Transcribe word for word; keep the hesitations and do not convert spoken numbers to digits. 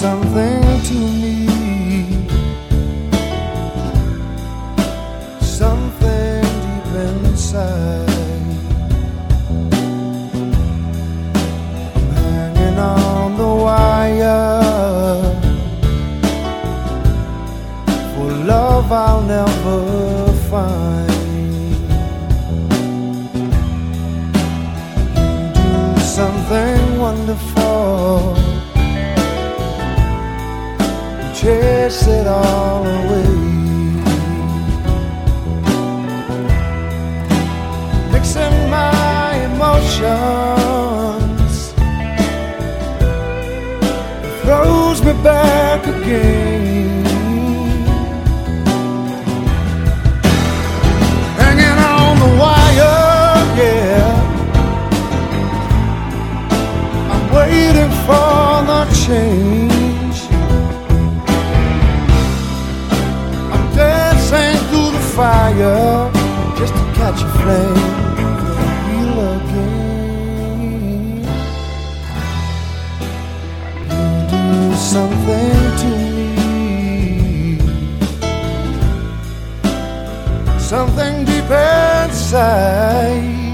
something to me, something deep inside. I'm hanging on the wire for love I'll never find. Something wonderful, chase it all away, mixing my emotions, throws me back again, hanging on the wire, yeah, waiting for the change. I'm dancing through the fire just to catch a flame and feel again. You do something to me, something deep inside.